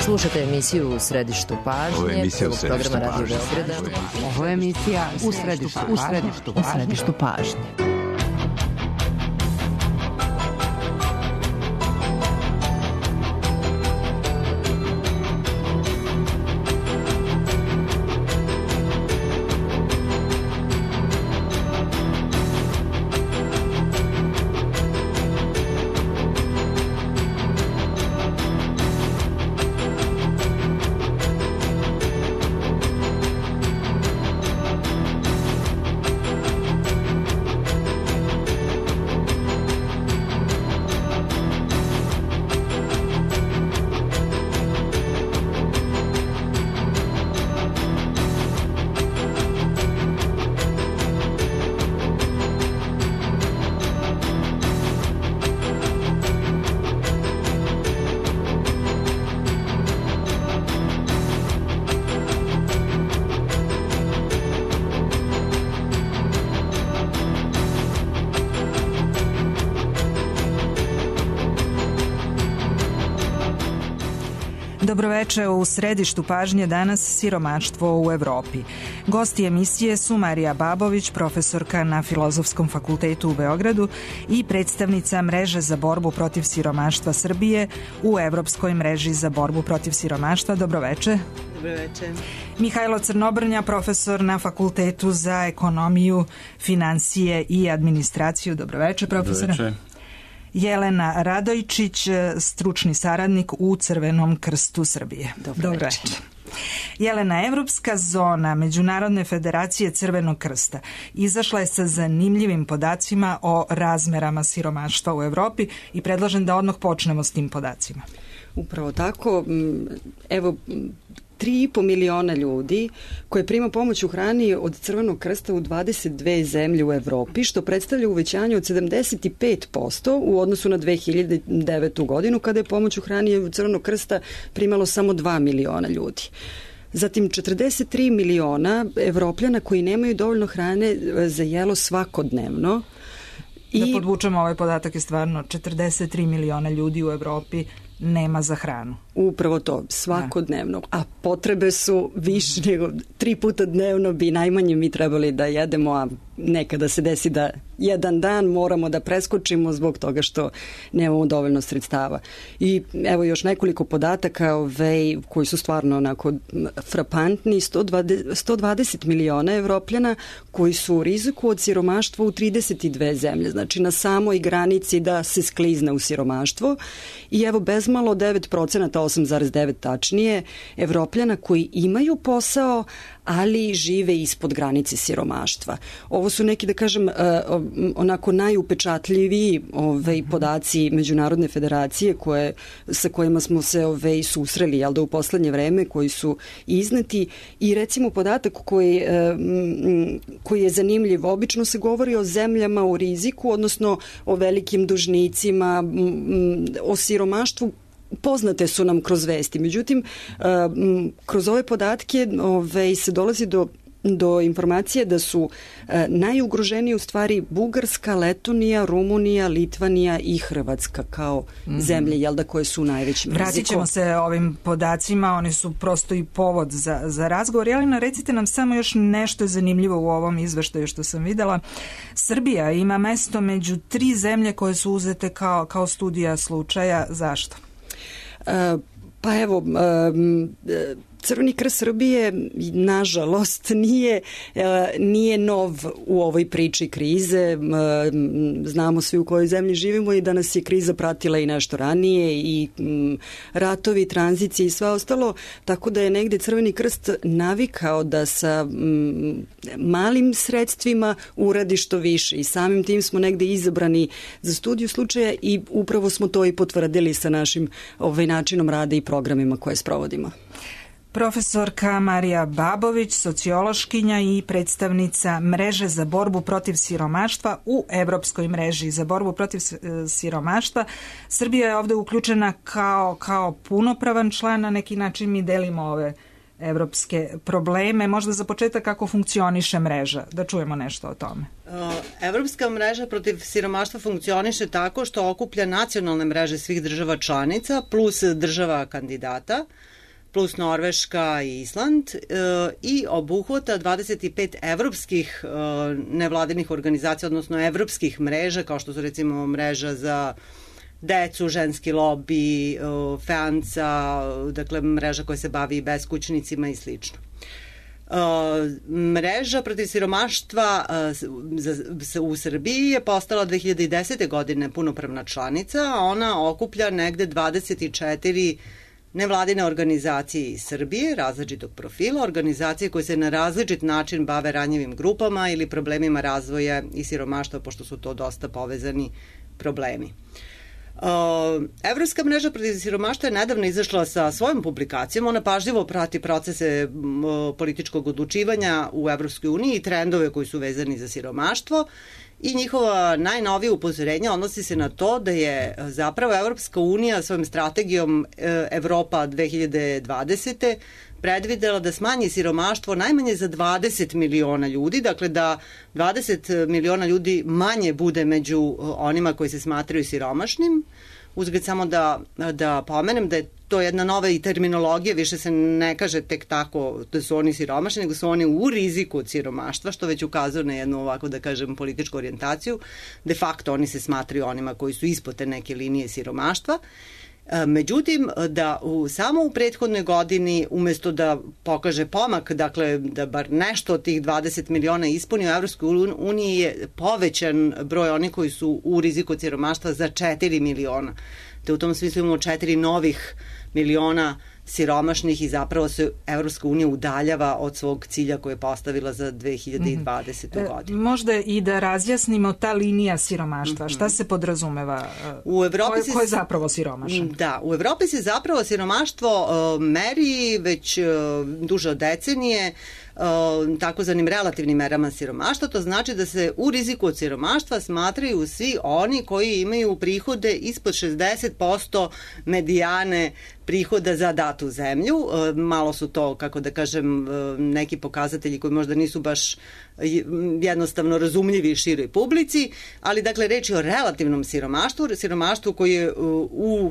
Slušate emisiju U središtu pažnje, prvog programa Radio Beograda. Ovo je emisija U središtu pažnje. Dobroveče, u središtu pažnje danas siromaštvo u Evropi. Gosti emisije su Marija Babović, profesorka na Filozofskom fakultetu u Beogradu i predstavnica Mreže za borbu protiv siromaštva Srbije u Evropskoj mreži za borbu protiv siromaštva. Dobroveče. Dobroveče. Mihajlo Crnobrnja, profesor na Fakultetu za ekonomiju, financije i administraciju. Dobroveče, profesore. Dobroveče. Jelena Radojčić, stručni saradnik u Crvenom krstu Srbije. Dobroveče. Jelena, Evropska zona Međunarodne federacije Crvenog krsta izašla je sa zanimljivim podacima o razmerama siromaštva u Evropi i predlažem da odmah počnemo s tim podacima. Upravo tako. Evo, 3,5 miliona ljudi koje prima pomoć u hrani od Crvenog krsta u 22 zemlje u Evropi, što predstavlja uvećanje od 75% u odnosu na 2009. godinu, kada je pomoć u hrani od Crvenog krsta primalo samo 2 miliona ljudi. Zatim 43 miliona Evropljana koji nemaju dovoljno hrane za jelo svakodnevno. Da podvučemo, ovaj podatak je stvarno 43 miliona ljudi u Evropi nema za hranu. Upravo to, svakodnevno. A potrebe su više nego 3 puta dnevno bi najmanje mi trebali da jedemo, a nekada se desi da jedan dan moramo da preskočimo zbog toga što nemamo dovoljno sredstava. I evo još nekoliko podataka koji su stvarno onako frapantni. 120 miliona Evropljana koji su u riziku od siromaštva u 32 zemlje. Znači na samoj granici da se sklizne u siromaštvo. I evo bezmalo 9%, 8,9 tačnije, Evropljana koji imaju posao, ali žive ispod granice siromaštva. Ovo su neki, da kažem, onako najupečatljiviji podaci Međunarodne federacije sa kojima smo se susreli, jel da, u poslednje vreme, koji su izneti. I recimo podatak koji je zanimljiv, obično se govori o zemljama u riziku, odnosno o velikim dužnicima, o siromaštvu, poznate su nam kroz vesti. Međutim, kroz ove podatke se dolazi do informacije da su najugroženiji u stvari Bugarska, Letonija, Rumunija, Litvanija i Hrvatska kao zemlje, jel da, koje su u najvećem riziku. Vratit ćemo se ovim podacima, oni su prosto i povod za razgovor. Jelena, recite nam samo još nešto zanimljivo u ovom izveštaju što sam videla. Srbija ima mesto među 3 zemlje koje su uzete kao studija slučaja. Zašto? Pa evo, Crveni krst Srbije, nažalost, nije nov u ovoj priči krize. Znamo svi u kojoj zemlji živimo i da nas je kriza pratila i nešto ranije, i ratovi, tranzicije i sve ostalo, tako da je negde Crveni krst navikao da sa malim sredstvima uradi što više, i samim tim smo negde izabrani za studiju slučaja i upravo smo to i potvrdili sa našim načinom rada i programima koje sprovodimo. Profesorka Marija Babović, sociološkinja i predstavnica Mreže za borbu protiv siromaštva u Evropskoj mreži za borbu protiv siromaštva. Srbija je ovde uključena kao punopravan član, na neki način mi delimo ove evropske probleme. Možda za početak kako funkcioniše mreža, da čujemo nešto o tome. Evropska mreža protiv siromaštva funkcioniše tako što okuplja nacionalne mreže svih država članica plus država kandidata plus Norveška i Island i obuhvata 25 evropskih nevladinih organizacija, odnosno evropskih mreža, kao što su recimo mreža za decu, ženski lobi, FEANCA, dakle mreža koja se bavi beskućnicima i slično. Mreža protiv siromaštva u Srbiji je postala 2010. godine punopravna članica, a ona okuplja negde 24 nevladine organizacije iz Srbije, različitog profila, organizacije koje se na različit način bave ranjivim grupama ili problemima razvoja i siromaštva, pošto su to dosta povezani problemi. Evropska mreža protiv siromaštva je nedavno izašla sa svojom publikacijom. Ona pažljivo prati procese političkog odlučivanja u Evropskoj uniji i trendove koji su vezani za siromaštvo i njihova najnovija upozorenja odnosi se na to da je zapravo Evropska unija svojom strategijom Evropa 2020. predvidela da smanji siromaštvo najmanje za 20 miliona ljudi, dakle da 20 miliona ljudi manje bude među onima koji se smatraju siromašnim. Uzgled samo da pomenem da je to jedna nova i terminologija, više se ne kaže tek tako da su oni siromašni, nego su oni u riziku od siromaštva, što već ukazuje na jednu ovako da kažem političku orijentaciju. De facto oni se smatraju onima koji su ispod te neke linije siromaštva. Međutim, da samo u prethodnoj godini, umesto da pokaže pomak, dakle da bar nešto od tih 20 miliona ispuni, u Evropskoj uniji je povećan broj onih koji su u riziku od siromaštva za 4 miliona. Te u tom smislu imamo 4 novih miliona siromašnih i zapravo se Evropska unija udaljava od svog cilja koje je postavila za 2020. godinu. Možda i da razjasnimo ta linija siromaštva. Šta se podrazumeva? Ko je zapravo siromašan? Da, u Evropi se zapravo siromaštvo meri već duže od decenije takozvanim relativnim merama siromaštva. To znači da se u riziku od siromaštva smatraju svi oni koji imaju prihode ispod 60% medijane prihoda za datu zemlju. Malo su to, kako da kažem, neki pokazatelji koji možda nisu baš jednostavno razumljivi široj publici, ali dakle reč je o relativnom siromaštvu koji je u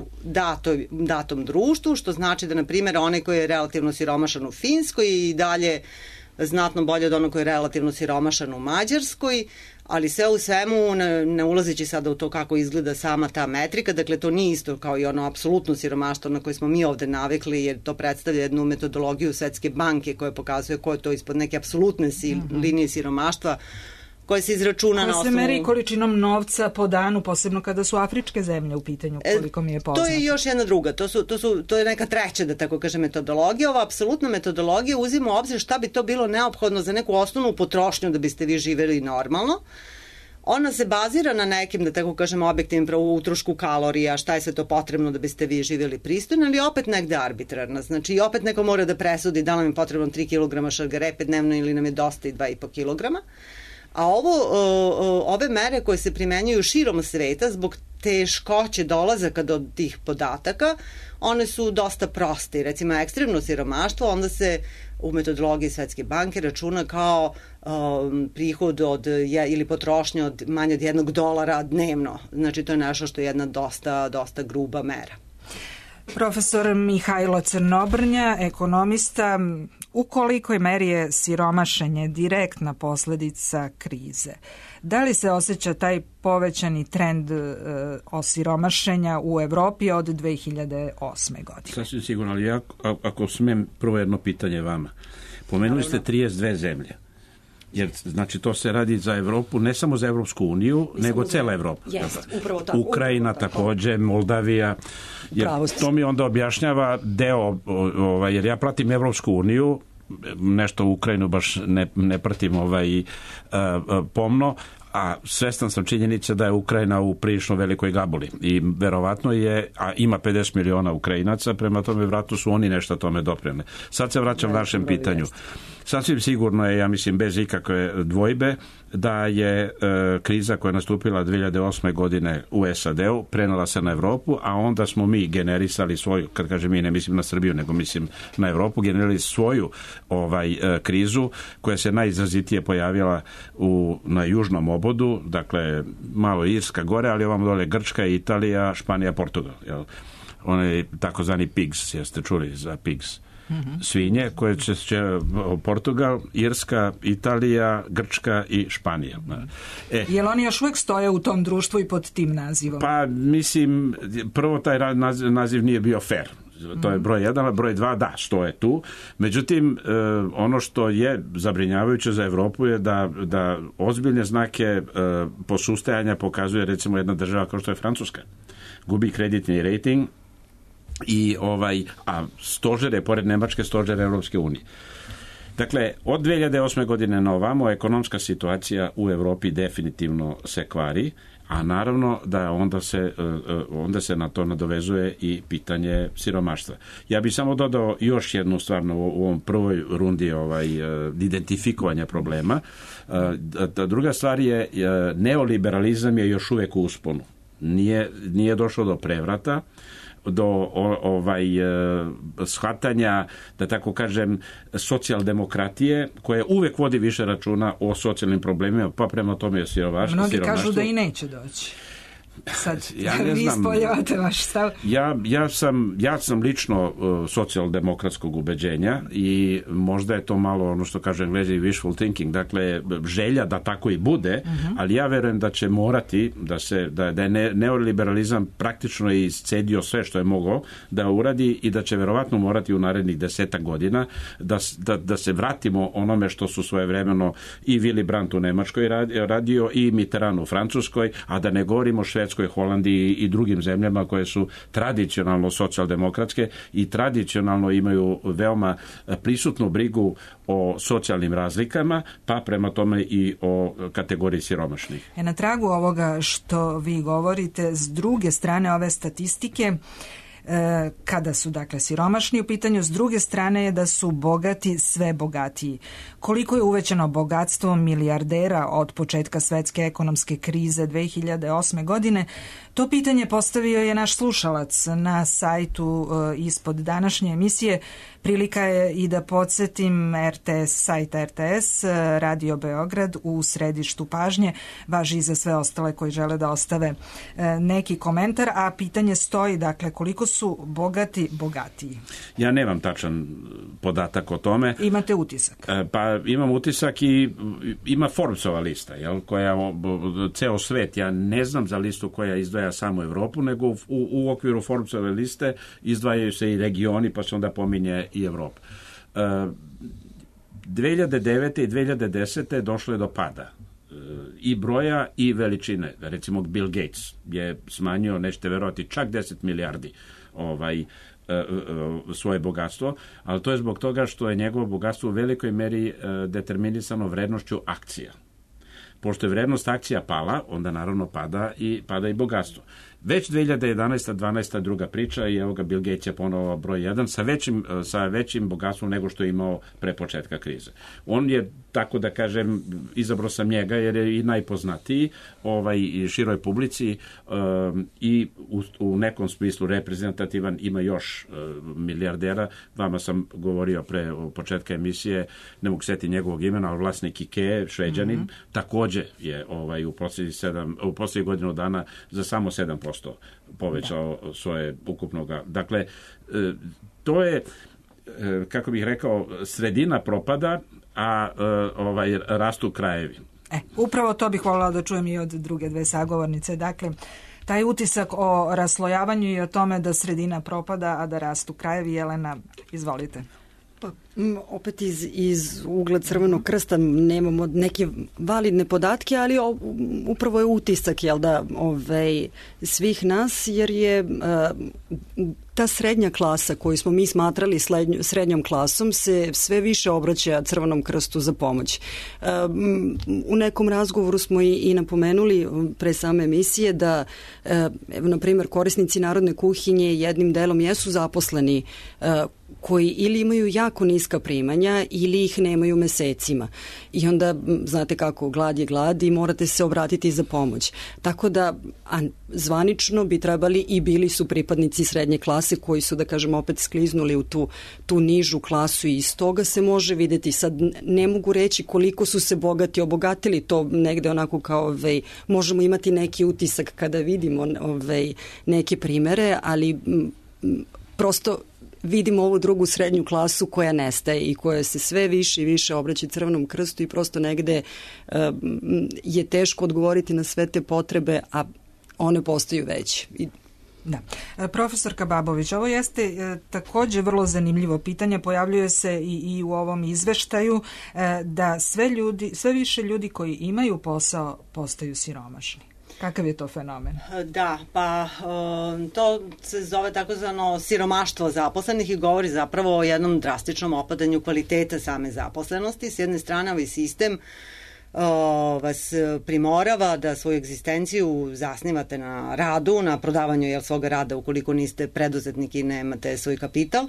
datom društvu, što znači da na primjer onaj koji je relativno siromašan u Finskoj i dalje znatno bolje od onog koji je relativno siromašan u Mađarskoj, ali sve u svemu, ne ulazeći sada u to kako izgleda sama ta metrika, dakle to nije isto kao i ono apsolutno siromaštvo na koje smo mi ovde navikli, jer to predstavlja jednu metodologiju Svetske banke koja pokazuje ko je to ispod neke apsolutne linije siromaštva, koja se izračuna na osnovu... Koja se meri količinom novca po danu, posebno kada su afričke zemlje u pitanju, koliko mi je poznato. To je još jedna druga, to je neka treća, da tako kažem, metodologija. Ova apsolutna metodologija uzima u obzir šta bi to bilo neophodno za neku osnovnu potrošnju da biste vi živeli normalno. Ona se bazira na nekim, da tako kažem, objektivnim utrošku kalorija, šta je sve to potrebno da biste vi živjeli pristojno, ali opet negde arbitrarna. Znači, opet neko mora da presudi da nam je potrebno 3 kg šargarepe dnevno ili nam je dosta i 2,5 kg. A ove mere koje se primenjuju širom sveta zbog teškoće dolazaka do tih podataka, one su dosta proste. Recimo, ekstremno siromaštvo onda se u metodologiji Svetske banke računa kao prihod ili potrošnja od manje od $1 dnevno. Znači, to je nešto što je jedna dosta gruba mera. Profesor Mihajlo Crnobrnja, ekonomista, u kolikoj meri je siromašenje direktna posledica krize? Da li se osjeća taj povećani trend osiromašenja u Evropi od 2008. godine? Sasvim sigurno, ali ako smem prvo jedno pitanje vama. Pomenuli ste 32 zemlje. Jer, znači, to se radi za Evropu, ne samo za Evropsku uniju, nego cela Evropa. Ukrajina takođe, Moldavija. Jer to mi onda objašnjava deo, jer ja pratim Evropsku uniju, nešto u Ukrajinu baš ne pratim pomno, a svestan sam činjenice da je Ukrajina u prilično velikoj gabuli i verovatno je, a ima 50 miliona Ukrajinaca, prema tome vjerojatno su oni nešto tome doprineli. Sad se vraćam vašem pitanju. Sasvim sigurno je, ja mislim, bez ikakve dvojbe, da je kriza koja je nastupila 2008. godine u SAD-u prenela se na Evropu, a onda smo mi generisali svoju, kad kažem mi, ne mislim na Srbiju, nego mislim na Evropu, generirali svoju krizu koja se najizrazitije pojavila na južnom obodu, dakle malo Irska gore, ali ovamo dole Grčka, Italija, Španija, Portugal. Onaj takozvani PIGS, jeste čuli za PIGS? svinje koje će Portugal, Irska, Italija, Grčka i Španija. Jel oni još uvijek stoje u tom društvu i pod tim nazivom? Pa mislim, prvo taj naziv nije bio fair. To je broj 1, a broj 2, da, što je tu. Međutim, ono što je zabrinjavajuće za Evropu je da ozbiljne znake posustajanja pokazuje recimo jedna država kao što je Francuska. Gubi kreditni rating i a stožer je, pored Nemačke, stožer Europske unije. Dakle, od 2008. godine na ovamo ekonomska situacija u Evropi definitivno se kvari, a naravno da onda se na to nadovezuje i pitanje siromaštva. Ja bih samo dodao još jednu stvar u ovom prvoj rundi identifikovanja problema. Druga stvar je, neoliberalizam je još uvijek u usponu. Nije došlo do prevrata, do shvatanja, da tako kažem, socijaldemokratije, koja uvek vodi više računa o socijalnim problemima, pa prema tome je siromaštvo. Mnogi kažu da i neće doći. Sad, ja ne vi ispoljavate vaš stav. Ja sam lično socijaldemokratskog ubeđenja i možda je to malo ono što kaže Englezi wishful thinking, dakle želja da tako i bude, ali ja verujem da će morati da je neoliberalizam praktično iscedio sve što je mogao da uradi i da će verovatno morati u narednih 10 godina da se vratimo onome što su svojevremeno i Willy Brandt u Nemačkoj radio i Mitterrand u Francuskoj, a da ne govorimo Švedskoj, Holandiji i drugim zemljama koje su tradicionalno socijaldemokratske i tradicionalno imaju veoma prisutnu brigu o socijalnim razlikama, pa prema tome i o kategoriji siromašnih. Na tragu ovoga što vi govorite, s druge strane ove statistike, kada su dakle siromašni u pitanju, s druge strane je da su bogati sve bogatiji. Koliko je uvećano bogatstvo milijardera od početka svetske ekonomske krize 2008. godine, to pitanje postavio je naš slušalac na sajtu ispod današnje emisije. Prilika je i da podsjetim sajt RTS, Radio Beograd u središtu pažnje, važi i za sve ostale koji žele da ostave neki komentar, a pitanje stoji, dakle, koliko su bogatiji? Ja nemam tačan podatak o tome. Imate utisak? Pa imam utisak i ima Forbesova lista, koja ceo svet, ja ne znam za listu koja izdvaja samo Evropu, nego u okviru Forbesove liste izdvajaju se i regioni, pa se onda pominje i Evropa. 2009. i 2010. došlo je do pada i broja i veličine. Recimo Bill Gates je smanjio, nećete verovati, čak 10 milijardi svoje bogatstvo, ali to je zbog toga što je njegovo bogatstvo u velikoj meri determinisano vrednošću akcija. Pošto je vrednost akcija pala, onda naravno pada i bogatstvo. Već 2011. 12. druga priča i evo ga Bill Gates je ponovo broj 1 sa većim bogatstvom nego što je imao pre početka krize. On je, tako da kažem, izabrao sam njega jer je i najpoznatiji i široj publici i u nekom smislu reprezentativan. Ima još milijardera. Vama sam govorio pre početka emisije, ne mogu setiti njegovog imena, ali vlasnik IKEA, Šveđanin, takođe je u posljednjih godinu dana za samo 7% povećao svoje ukupnoga. Dakle, to je, kako bih rekao, sredina propada, a rastu krajevi. Upravo to bih voljela da čujem i od druge dve sagovornice. Dakle, taj utisak o raslojavanju i o tome da sredina propada, a da rastu krajevi. Jelena, izvolite. Pa, opet iz ugla Crvenog krsta nemamo neke validne podatke, ali upravo je utisak svih nas, jer je ta srednja klasa koju smo mi smatrali srednjom klasom se sve više obraća Crvenom krstu za pomoć. U nekom razgovoru smo i napomenuli pre same emisije da, na primjer, korisnici narodne kuhinje jednim delom jesu zaposleni koji ili imaju jako niska primanja ili ih nemaju mesecima. I onda, znate kako, glad je glad i morate se obratiti za pomoć. Tako da, zvanično bi trebali i bili su pripadnici srednje klase koji su, da kažem, opet skliznuli u tu nižu klasu i iz toga se može videti. Sad ne mogu reći koliko su se obogatili, to negde onako kao možemo imati neki utisak kada vidimo neke primere, ali prosto vidimo ovu drugu srednju klasu koja nestaje i koja se sve više i više obraća Crvenom krstu i prosto negde je teško odgovoriti na sve te potrebe, a one postaju veće. Da. Profesorka Babović, ovo jeste takođe vrlo zanimljivo pitanje, pojavljuje se i u ovom izveštaju da sve više ljudi koji imaju posao postaju siromašni. Kakav je to fenomen? Da, pa to se zove takozvano siromaštvo zaposlenih i govori zapravo o jednom drastičnom opadanju kvaliteta same zaposlenosti. S jedne strane, ovaj sistem vas primorava da svoju egzistenciju zasnivate na radu, na prodavanju svoga rada ukoliko niste preduzetnik i nemate svoj kapital.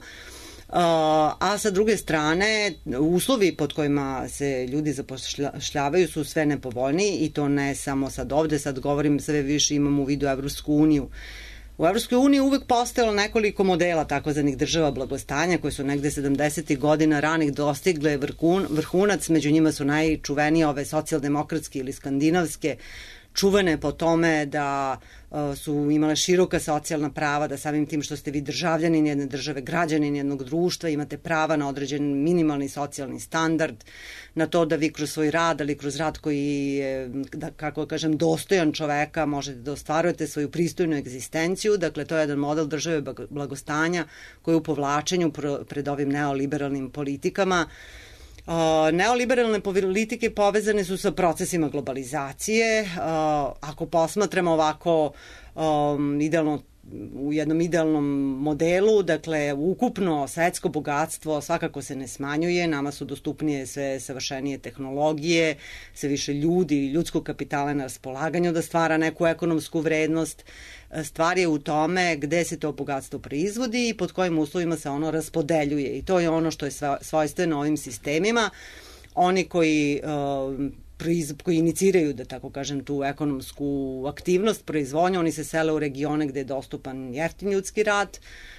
A sa druge strane, uslovi pod kojima se ljudi zapošljavaju su sve nepovoljniji i to ne samo sad ovde, sad govorim sve više imamo u vidu Evropsku uniju. U Evropskoj uniji uvek postojalo nekoliko modela takozvanih država blagostanja koje su negde 70. godina ranih dostigle vrhunac, među njima su najčuvenije ove socijaldemokratske ili skandinavske, čuvene po tome da su imale široka socijalna prava, da samim tim što ste vi državljanin jedne države, građanin jednog društva, imate prava na određen minimalni socijalni standard, na to da vi kroz svoj rad, ali kroz rad koji je, da, kako kažem, dostojan čoveka, možete da ostvarujete svoju pristojnu egzistenciju. Dakle, to je jedan model države blagostanja koji je u povlačenju pred ovim neoliberalnim politikama. Neoliberalne politike povezane su sa procesima globalizacije. Ako posmatramo ovako idealno u jednom idealnom modelu, dakle ukupno svetsko bogatstvo svakako se ne smanjuje, nama su dostupnije sve savršenije tehnologije, sve više ljudi i ljudskog kapitala na raspolaganju da stvara neku ekonomsku vrednost. Stvar je u tome gde se to bogatstvo proizvodi i pod kojim uslovima se ono raspodeljuje i to je ono što je svojstveno ovim sistemima. Oni koji iniciraju, da tako kažem, tu ekonomsku aktivnost, proizvodnju, oni se sele u regione gde je dostupan jeftin ljudski rad,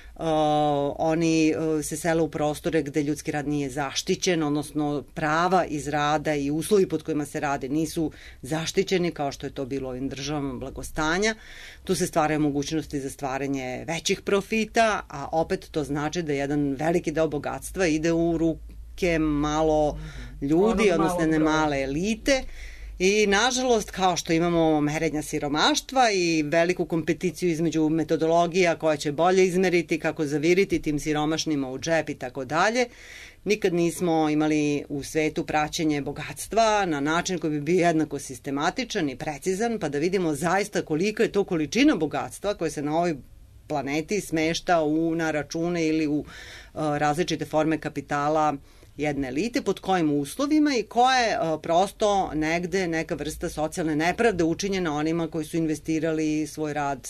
oni se sele u prostore gde ljudski rad nije zaštićen, odnosno prava iz rada i uslovi pod kojima se rade nisu zaštićeni kao što je to bilo ovim državama blagostanja. Tu se stvaraju mogućnosti za stvaranje većih profita, a opet to znači da jedan veliki deo bogatstva ide u ruke malo ljudi, odnosno ne male elite. I nažalost, kao što imamo merenja siromaštva i veliku kompeticiju između metodologija koja će bolje izmeriti kako zaviriti tim siromašnima u džep i tako dalje, nikad nismo imali u svetu praćenje bogatstva na način koji bi bio jednako sistematičan i precizan, pa da vidimo zaista kolika je to količina bogatstva koje se na ovoj planeti smešta na račune ili u različite forme kapitala jedne elite, pod kojim uslovima i koja je prosto negde neka vrsta socijalne nepravde učinjena onima koji su investirali svoj rad,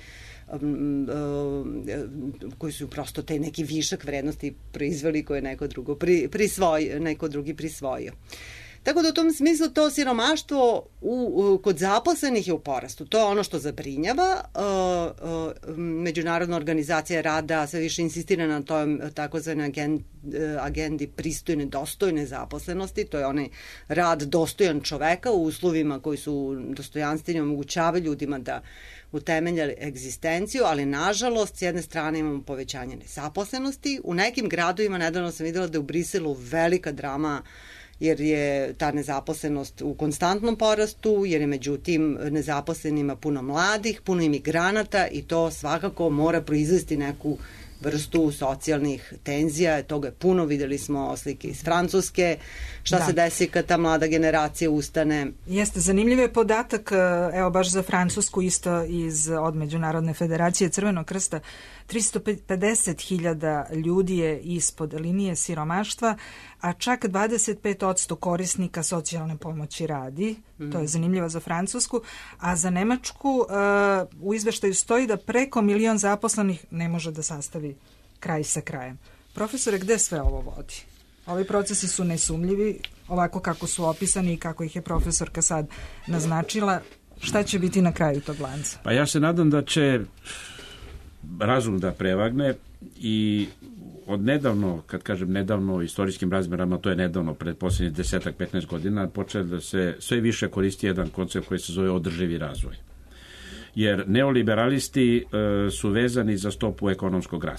koji su prosto te neki višak vrednosti proizveli koje neko drugi prisvojio. Tako da u tom smislu to siromaštvo kod zaposlenih je u porastu. To je ono što zabrinjava. Međunarodna organizacija rada sve više insistira na toj takozvanoj agendi pristojne, dostojne zaposlenosti. To je onaj rad dostojan čoveka u uslovima koji su dostojanstveni, omogućavaju ljudima da utemelja egzistenciju, ali nažalost s jedne strane imamo povećanje nezaposlenosti. U nekim gradovima, nedavno sam videla da je u Briselu velika drama jer je ta nezaposlenost u konstantnom porastu, jer je međutim nezaposlenima puno mladih, puno imigranata i to svakako mora proizvesti neku vrstu socijalnih tenzija, toga je puno, videli smo slike iz Francuske, šta se desi kad ta mlada generacija ustane. Jeste, zanimljiv je podatak, evo baš za Francusku isto od Međunarodne federacije Crvenog krsta, 350.000 ljudi je ispod linije siromaštva, a čak 25% korisnika socijalne pomoći radi, to je zanimljivo za Francusku, a za Nemačku u izveštaju stoji da preko 1 milion zaposlenih ne može da sastavi kraj sa krajem. Profesore, gde sve ovo vodi? Ovi procesi su nesumljivi, ovako kako su opisani i kako ih je profesorka sad naznačila. Šta će biti na kraju tog lanca? Pa ja se nadam da će razum da prevagne i od nedavno, kad kažem nedavno u istorijskim razmerama, to je nedavno, pred posljednjih 10-15 godina, počeo da se sve više koristi jedan koncept koji se zove održivi razvoj. Jer neoliberalisti su vezani za stopu ekonomskog rasta.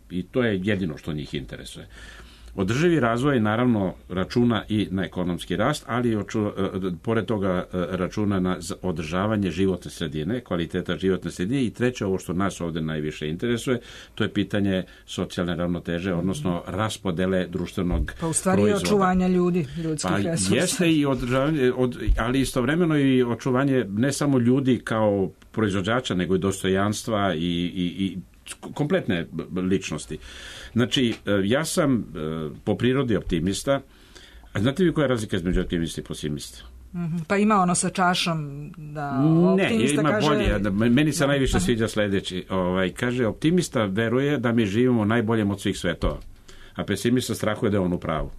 I to je jedino što njih interesuje. Održivi razvoj naravno računa i na ekonomski rast, ali pored toga računa na održavanje životne sredine, kvaliteta životne sredine i treće, ovo što nas ovde najviše interesuje, to je pitanje socijalne ravnoteže, odnosno raspodele društvenog proizvoda. Pa u stvari i očuvanja ljudi, ljudskih resursa. Jeste i održavanje, ali istovremeno i očuvanje ne samo ljudi kao proizvođača, nego i dostojanstva i kompletne ličnosti. Znači, ja sam po prirodi optimista, a znate vi koja je razlika između optimista i pesimista? Pa ima ono sa čašom da optimista ima kaže... bolje. Meni se najviše sviđa sledeći. Kaže, optimista veruje da mi živimo najboljem od svih svetova, a pesimista strahuje da je on u pravu.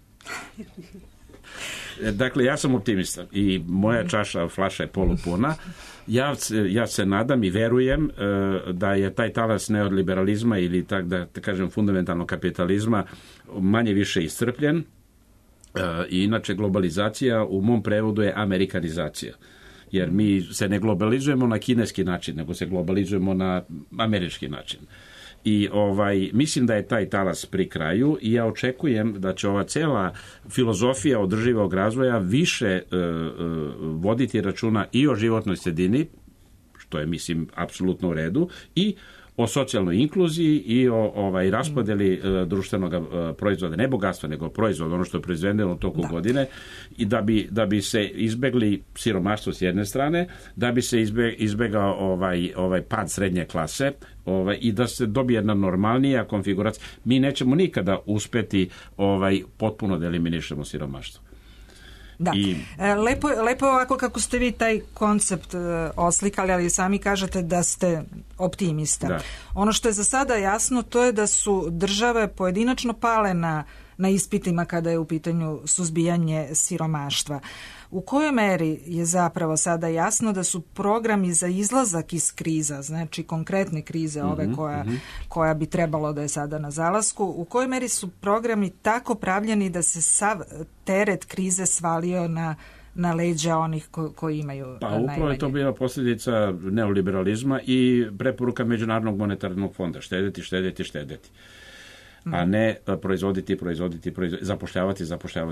Dakle, ja sam optimista i moja flaša je polupuna. Ja se nadam i verujem da je taj talas neoliberalizma ili tak da kažem fundamentalnog kapitalizma manje više iscrpljen i inače globalizacija u mom prevodu je amerikanizacija. Jer mi se ne globalizujemo na kineski način, nego se globalizujemo na američki način. I mislim da je taj talas pri kraju i ja očekujem da će ova cela filozofija održivog razvoja više voditi računa i o životnoj sredini, što je mislim apsolutno u redu, i o socijalnoj inkluziji i o raspodeli društvenog proizvoda, ne bogatstva, nego proizvoda, ono što je proizvedeno u toku godine, i da bi se izbegli siromaštvo s jedne strane, da bi se izbegao ovaj pad srednje klase i da se dobije jedna normalnija konfiguracija. Mi nećemo nikada uspeti potpuno da eliminišemo siromaštvo. Da. Lepo je ovako kako ste vi taj koncept oslikali, ali sami kažete da ste optimista. Da. Ono što je za sada jasno, to je da su države pojedinačno pale na ispitima kada je u pitanju suzbijanje siromaštva. U kojoj meri je zapravo sada jasno da su programi za izlazak iz kriza, znači konkretne krize ove koja bi trebalo da je sada na zalasku, u kojoj meri su programi tako pravljeni da se sav teret krize svalio na leđa onih koji imaju najmanje? Pa upravo je to bila posljedica neoliberalizma i preporuka Međunarodnog monetarnog fonda. Štedeti. A ne proizvoditi, zapošljavati.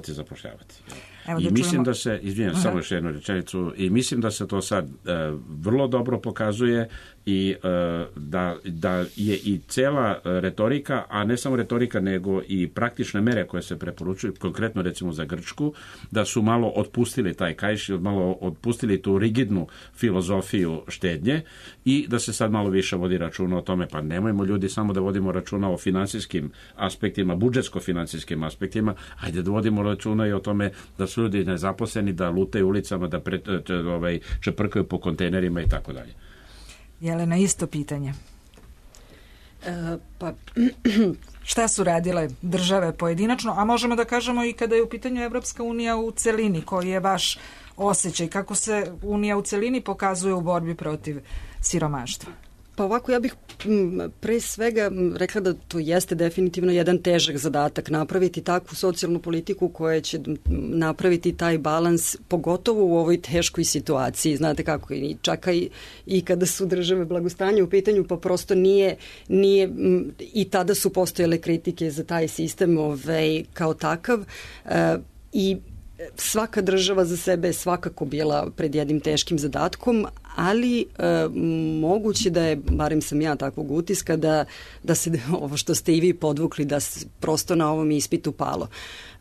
I mislim da se, samo još jednu rečenicu, i mislim da se to sad vrlo dobro pokazuje i da je i cela retorika, a ne samo retorika, nego i praktične mere koje se preporučuju, konkretno recimo za Grčku, da su malo otpustili taj kaiš, malo otpustili tu rigidnu filozofiju štednje i da se sad malo više vodi računa o tome, pa nemojmo ljudi samo da vodimo računa o finansijskim aspektima, budžetsko-finansijskim aspektima, ajde da vodimo računa i o tome da su ljudi nezaposleni, da lutaju ulicama, da čeprkaju po kontejnerima i tako dalje. Jelena, isto pitanje. Šta su radile države pojedinačno, a možemo da kažemo i kada je u pitanju Evropska unija u celini, koji je vaš osjećaj, kako se Unija u celini pokazuje u borbi protiv siromaštva? Pa ovako, ja bih pre svega rekla da to jeste definitivno jedan težak zadatak, napraviti takvu socijalnu politiku koja će napraviti taj balans, pogotovo u ovoj teškoj situaciji. Znate kako, čak i kada su države blagostanja u pitanju, pa prosto nije i tada su postojale kritike za taj sistem kao takav i svaka država za sebe je svakako bila pred jednim teškim zadatkom, ali moguće da je, barem sam ja takvog utiska, da se ovo što ste i vi podvukli, da se prosto na ovom ispitu palo.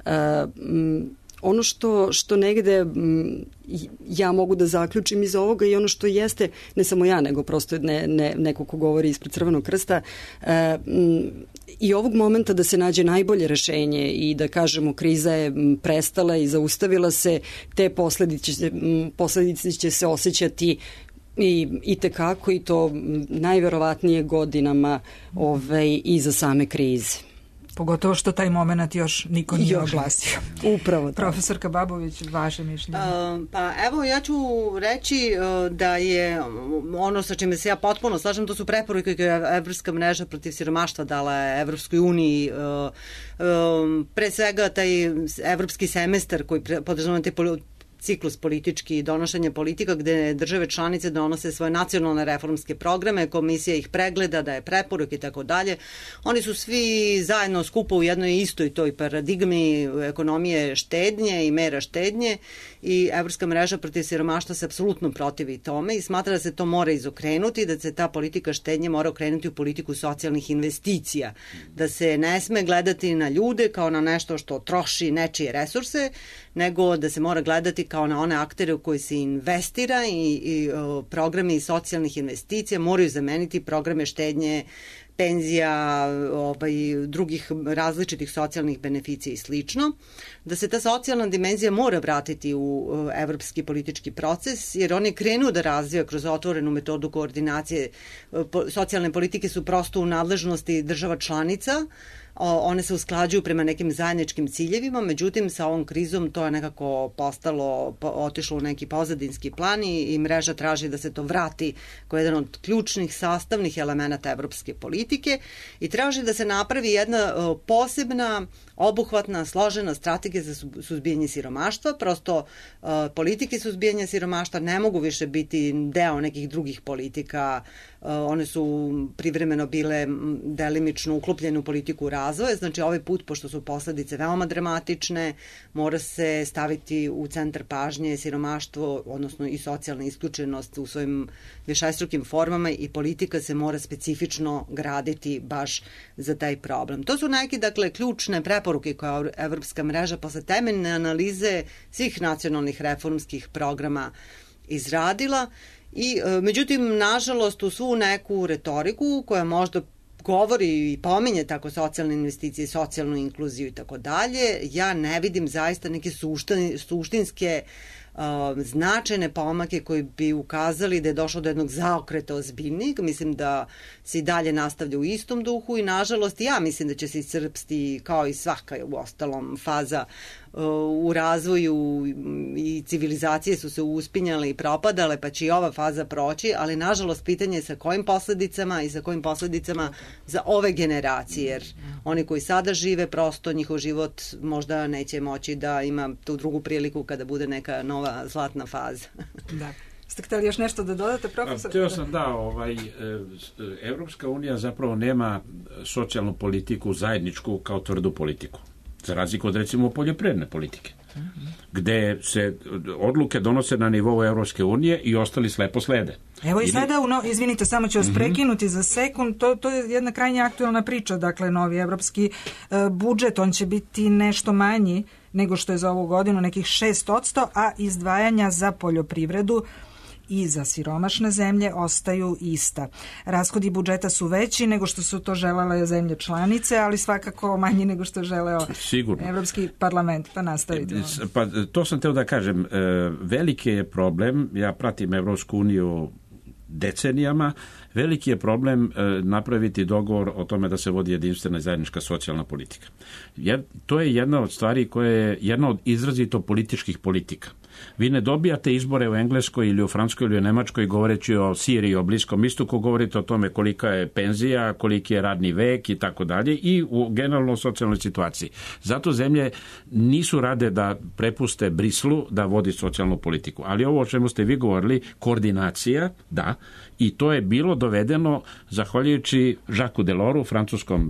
Ono što negde ja mogu da zaključim iz ovoga i ono što jeste, ne samo ja, nego prosto neko ko govori ispred Crvenog krsta, i ovog momenta da se nađe najbolje rešenje i da kažemo kriza je prestala i zaustavila se, te posledice će se osjećati i tekako, i to najverovatnije godinama iza same krize. Pogotovo što taj moment još niko nije oglasio. Upravo. Profesorka Babović, vaše mišljenje? Pa evo, ja ću reći da je ono sa čime se ja potpuno slažem, to su preporuke koje je Evropska mreža protiv siromaštva dala Evropskoj uniji. Pre svega taj evropski semestar koji podržava te ciklus politički, donošenje politika gde države članice donose svoje nacionalne reformske programe, komisija ih pregleda, daje preporuke i tako dalje. Oni su svi zajedno skupo u jednoj istoj toj paradigmi ekonomije štednje i mera štednje i Evropska mreža protiv siromaštva se apsolutno protivi tome i smatra da se to mora izokrenuti, da se ta politika štednje mora okrenuti u politiku socijalnih investicija, da se ne sme gledati na ljude kao na nešto što troši nečije resurse, nego da se mora gledati kao na one aktere u koji se investira i programi socijalnih investicija moraju zameniti programe štednje, penzija, drugih različitih socijalnih beneficija i slično, da se ta socijalna dimenzija mora vratiti u evropski politički proces, jer on je krenuo da razvija kroz otvorenu metodu koordinacije. Socijalne politike su prosto u nadležnosti država članica, one se usklađuju prema nekim zajedničkim ciljevima, međutim sa ovom krizom to je nekako otišlo u neki pozadinski plan i mreža traži da se to vrati kao jedan od ključnih sastavnih elemenata evropske politike i traži da se napravi jedna posebna, obuhvatna, složena strategija za suzbijanje siromaštva. Prosto politike suzbijanja siromaštva ne mogu više biti deo nekih drugih politika. One su privremeno bile delimično uklopljene u politiku razvoja. Znači ovaj put, pošto su posledice veoma dramatične, mora se staviti u centar pažnje siromaštvo, odnosno i socijalna isključenost u svojim višestrukim formama i politika se mora specifično graditi baš za taj problem. To su neke, dakle, ključne preporuke koje Evropska mreža posle temeljne analize svih nacionalnih reformskih programa izradila i međutim, nažalost, u svu neku retoriku koja možda govori i pominje tako socijalne investicije, socijalnu inkluziju i tako dalje, ja ne vidim zaista neke suštinske značajne pomake koji bi ukazali da je došlo do jednog zaokreta ozbiljnijeg. Mislim da se i dalje nastavlja u istom duhu i nažalost ja mislim da će se iscrpsti kao i svaka u ostalom faza u razvoju i civilizacije su se uspinjale i propadale, pa će i ova faza proći, ali nažalost pitanje je sa kojim posledicama i sa kojim posledicama za ove generacije, jer oni koji sada žive, prosto njihov život možda neće moći da ima tu drugu priliku kada bude neka nova zlatna faza. Da. Ste hteli još nešto da dodate, profesor? Htio sam Evropska unija zapravo nema socijalnu politiku zajedničku kao tvrdu politiku. Za razliku od, recimo, poljoprivredne politike, gde se odluke donose na nivou Evropske unije i ostali slepo slede. Evo i sada, izvinite, samo ću vas prekinuti za sekund, to je jedna krajnje aktuelna priča, dakle, novi evropski budžet, on će biti nešto manji nego što je za ovu godinu, nekih 6%, a izdvajanja za poljoprivredu i za siromašne zemlje ostaju ista. Rashodi budžeta su veći nego što su to želele zemlje članice, ali svakako manji nego što je želeo Evropski parlament. Pa nastavite. Pa to sam teo da kažem. Veliki je problem, ja pratim Evropsku uniju decenijama, veliki je problem napraviti dogovor o tome da se vodi jedinstvena i zajednička socijalna politika. Jer to je jedna od stvari koja je jedna od izrazito političkih politika. Vi ne dobijate izbore u Engleskoj ili u Francuskoj ili u Nemačkoj govoreći o Siriji, o Bliskom istoku, govorite o tome kolika je penzija, koliki je radni vek i tako dalje i u generalno socijalnoj situaciji. Zato zemlje nisu rade da prepuste Brislu da vodi socijalnu politiku. Ali ovo o čemu ste vi govorili, koordinacija, da, i to je bilo dovedeno zahvaljujući Jacques Deloru, francuskom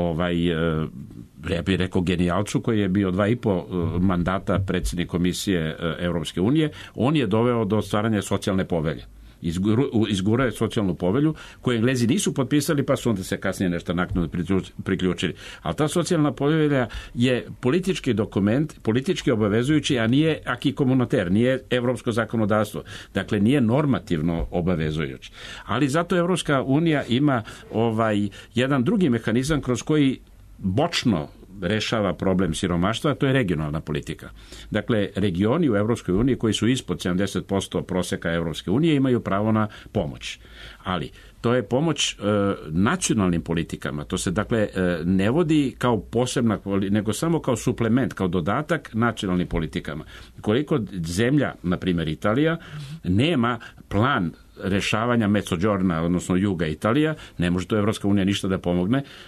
ja bih rekao genijalcu koji je bio 2,5 mandata predsjednik Komisije Evropske unije. On je doveo do stvaranja socijalne povelje. Izgurao je socijalnu povelju koju Englezi nisu potpisali, pa su onda se kasnije nešto naknadno priključili. Ali ta socijalna povelja je politički dokument, politički obavezujući, a nije acquis communautaire, nije evropsko zakonodavstvo. Dakle, nije normativno obavezujući. Ali zato Evropska unija ima jedan drugi mehanizam kroz koji bočno rešava problem siromaštva, to je regionalna politika. Dakle, regioni u Evropskoj uniji koji su ispod 70% proseka Evropske unije imaju pravo na pomoć. Ali to je pomoć nacionalnim politikama. To se, dakle, ne vodi kao posebna, nego samo kao suplement, kao dodatak nacionalnim politikama. Koliko zemlja, na primjer Italija, nema plan rešavanja Mezzogiorna, odnosno juga Italija, ne može to Evropska unija ništa da pomogne.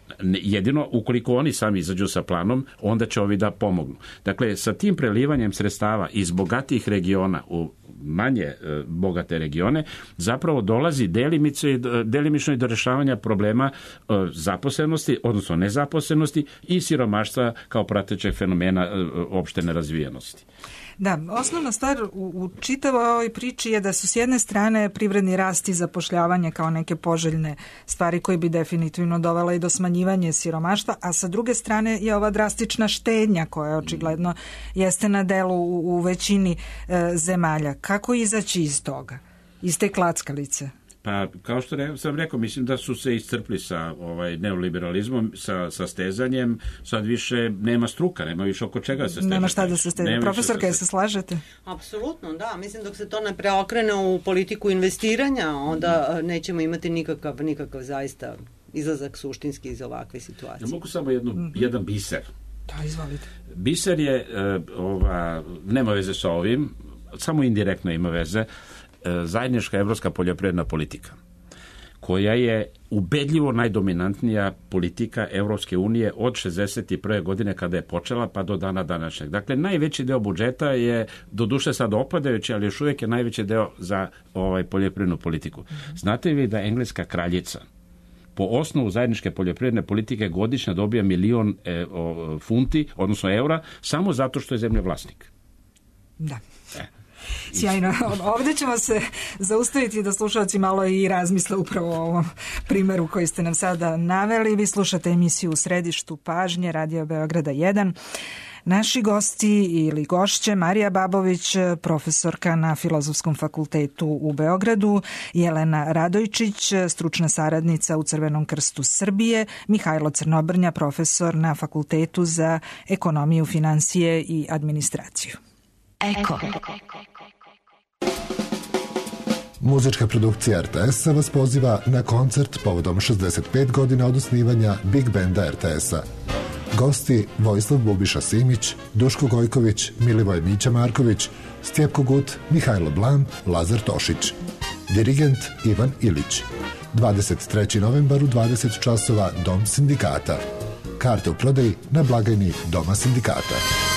Jedino ukoliko oni sami izađu sa planom, onda će ovi da pomognu. Dakle, sa tim prelivanjem sredstava iz bogatijih regiona u manje bogate regione, zapravo dolazi delimično i do rešavanja problema zaposlenosti, odnosno nezaposlenosti i siromaštva kao pratećeg fenomena opšte nerazvijenosti. Da, osnovna stvar u čitavoj ovoj priči je da su s jedne strane privredni rast i zapošljavanje kao neke poželjne stvari koje bi definitivno dovela i do smanjivanja siromaštva, a sa druge strane je ova drastična štednja koja očigledno jeste na delu u većini zemalja. Kako izaći iz toga, iz te klackalice? Pa, kao što sam rekao, mislim da su se iscrpli sa neoliberalizmom, sa stezanjem, sad više nema struka, nema više oko čega se steže. Nema šta da se steže. Profesorka, se slažete? Apsolutno, da. Mislim dok se to ne preokrene u politiku investiranja, onda nećemo imati nikakav zaista izlazak suštinski iz ovakve situacije. Ja mogu samo jedan biser. Da, izvolite. Biser je, nema veze sa ovim, samo indirektno ima veze, zajednička evropska poljoprivredna politika, koja je ubedljivo najdominantnija politika Evropske unije od 61. godine kada je počela pa do dana današnjeg. Dakle, najveći deo budžeta je, doduše sad opadajući, ali još uvijek je najveći deo za poljoprivrednu politiku. Znate vi da engleska kraljica po osnovu zajedničke poljoprivredne politike godišnje dobija 1.000.000 funti, odnosno eura, samo zato što je zemljevlasnik? Da. Sjajno. Ovdje ćemo se zaustaviti da slušalci malo i razmisle upravo o ovom primjeru koji ste nam sada naveli. Vi slušate emisiju U središtu pažnje, Radio Beograda 1. Naši gosti ili gošće Marija Babović, profesorka na Filozofskom fakultetu u Beogradu, Jelena Radojčić, stručna saradnica u Crvenom krstu Srbije, Mihajlo Crnobrnja, profesor na Fakultetu za ekonomiju, financije i administraciju. Eko. Muzička produkcija RTS-a vas poziva na koncert povodom 65 godina od osnivanja Big Banda RTS-a. Gosti Vojislav Bubiša Simić, Duško Gojković, Milivoj Mića Marković, Stjepko Gut, Mihajlo Blam, Lazar Tošić. Dirigent Ivan Ilić. 23. novembar u 20 časova Dom sindikata. Karte u prodaji na blagajni Doma sindikata.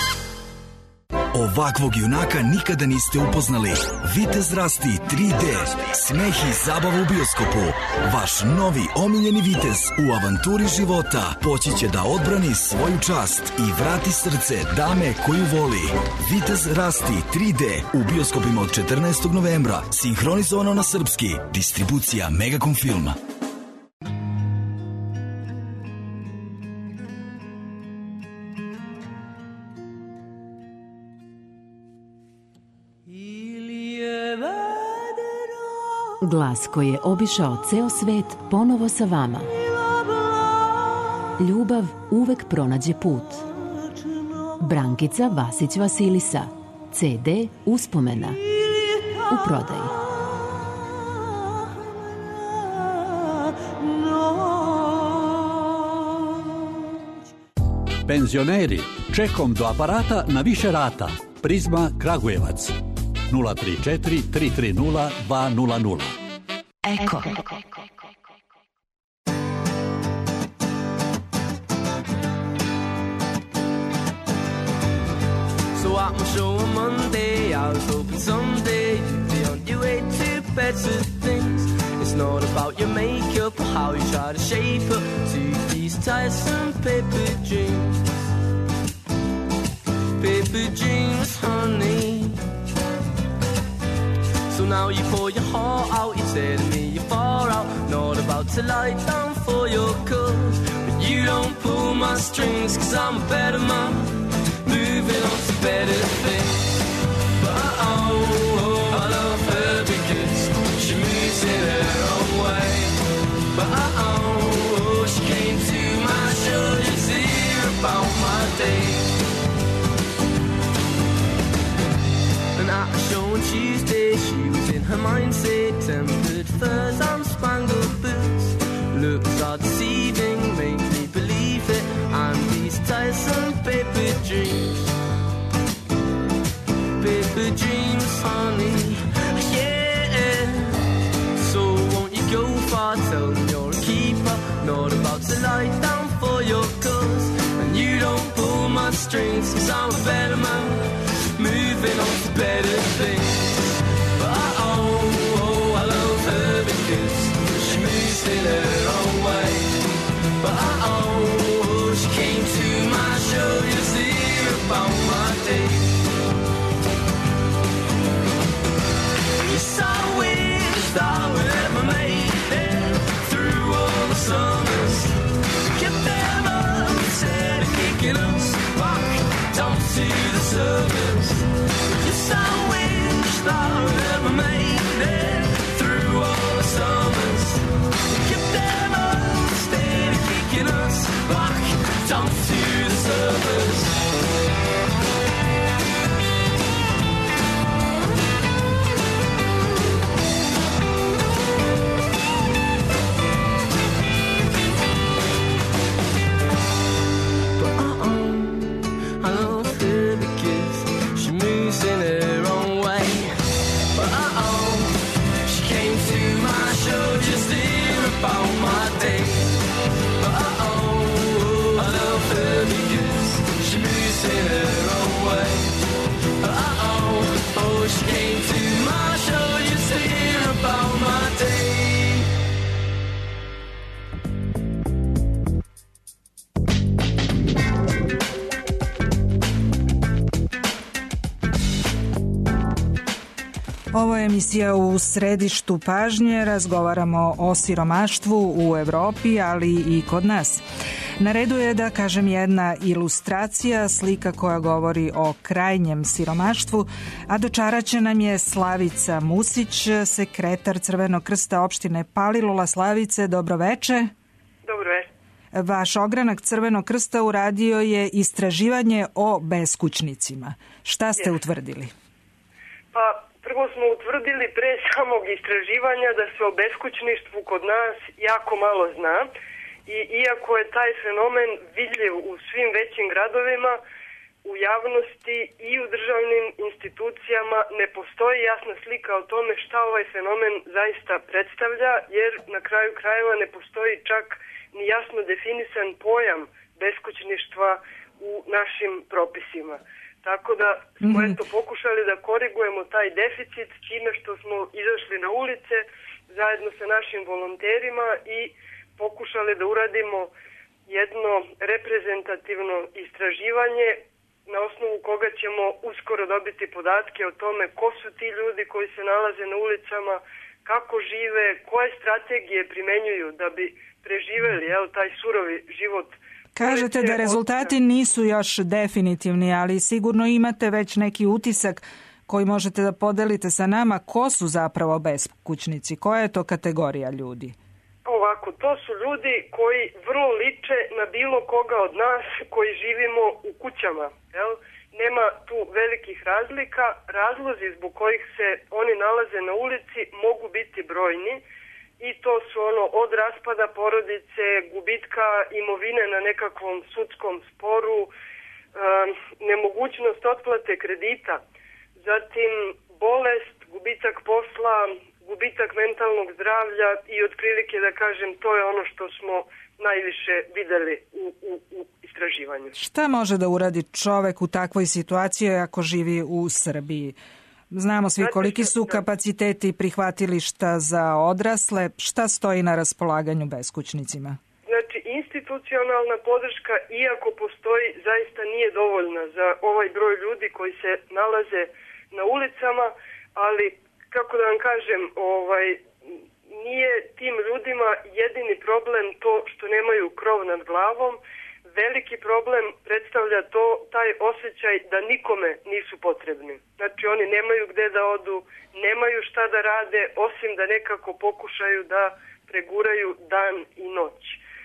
Ovakvog junaka nikada niste upoznali. Vitez Rasti 3D. Smeh i zabava u bioskopu. Vaš novi omiljeni vitez u avanturi života poći će da odbrani svoju čast i vrati srce dame koju voli. Vitez Rasti 3D u bioskopima od 14. novembra. Sinhronizovano na srpski. Distribucija Megacom Filma. Glas koji je obišao ceo svet ponovo sa vama. Ljubav uvek pronađe put. Brankica Vasić Vasilisa. CD Uspomena. U prodaji. Penzioneri, čekom do aparata na više rata. Prizma Kragujevac. 034 330 200. Eko. So at my show on Monday, I was hoping someday you'd be on your way to better things. It's not about your makeup or how you try to shape up to these tiresome paper dreams. Paper dreams, honey. So now you pour your heart out, you're telling me you're far out, not about to lie down for your cause. But you don't pull my strings, cause I'm a better man, moving on to better things. But I love her because she moves in her own way. But she came to my show to hear about my day. And at a show on Tuesday, she was in her mindset, tempered furs and spangled boots. Looks are deceiving, make me believe it, and these tiresome paper dreams. Paper dreams, honey, yeah. So won't you go far, tell them you're a keeper, no not about to lie down for your cause. And you don't pull my strings, 'cause I'm a better man, moving on to better things. But I love her because she moves in her own way. But she came to my show just to hear about my day. Yes, I wish that I would ever made it through all the summers. Kept them up instead of kicking us back down to the surface. Yes, I wish that I would ever made it through all the summers. Kept them up instead of kicking us back down to the surface. Ovo je emisija U središtu pažnje. Razgovaramo o siromaštvu u Evropi, ali i kod nas. Na redu je, da kažem, jedna ilustracija, slika koja govori o krajnjem siromaštvu, a dočaraće nam je Slavica Musić, sekretar Crvenog krsta opštine Palilula. Slavice, dobroveče. Dobroveče. Vaš ogranak Crvenog krsta uradio je istraživanje o beskućnicima. Šta ste utvrdili? Pa, prvo smo utvrdili pre samog istraživanja da se o beskućništvu kod nas jako malo zna i iako je taj fenomen vidljiv u svim većim gradovima, u javnosti i u državnim institucijama ne postoji jasna slika o tome šta ovaj fenomen zaista predstavlja, jer na kraju krajeva ne postoji čak ni jasno definisan pojam beskućništva u našim propisima. Tako da smo pokušali da korigujemo taj deficit time što smo izašli na ulice zajedno sa našim volonterima i pokušali da uradimo jedno reprezentativno istraživanje na osnovu koga ćemo uskoro dobiti podatke o tome ko su ti ljudi koji se nalaze na ulicama, kako žive, koje strategije primenjuju da bi preživeli taj surovi život. Kažete da rezultati nisu još definitivni, ali sigurno imate već neki utisak koji možete da podelite sa nama. Ko su zapravo beskućnici? Koja je to kategorija ljudi? Ovako, to su ljudi koji vrlo liče na bilo koga od nas koji živimo u kućama. Jel? Nema tu velikih razlika. Razlozi zbog kojih se oni nalaze na ulici mogu biti brojni. I to su od raspada porodice, gubitka imovine na nekakvom sudskom sporu, nemogućnost otplate kredita, zatim bolest, gubitak posla, gubitak mentalnog zdravlja i otprilike da kažem to je ono što smo najviše videli u istraživanju. Šta može da uradi čovek u takvoj situaciji ako živi u Srbiji? Znamo svi koliki su kapaciteti prihvatilišta za odrasle. Šta stoji na raspolaganju beskućnicima? Znači, institucionalna podrška, iako postoji, zaista nije dovoljna za ovaj broj ljudi koji se nalaze na ulicama, ali, kako da vam kažem, nije tim ljudima jedini problem to što nemaju krov nad glavom. Veliki problem predstavlja taj osjećaj da nikome nisu potrebni. Znači oni nemaju gde da odu, nemaju šta da rade, osim da nekako pokušaju da preguraju dan i noć.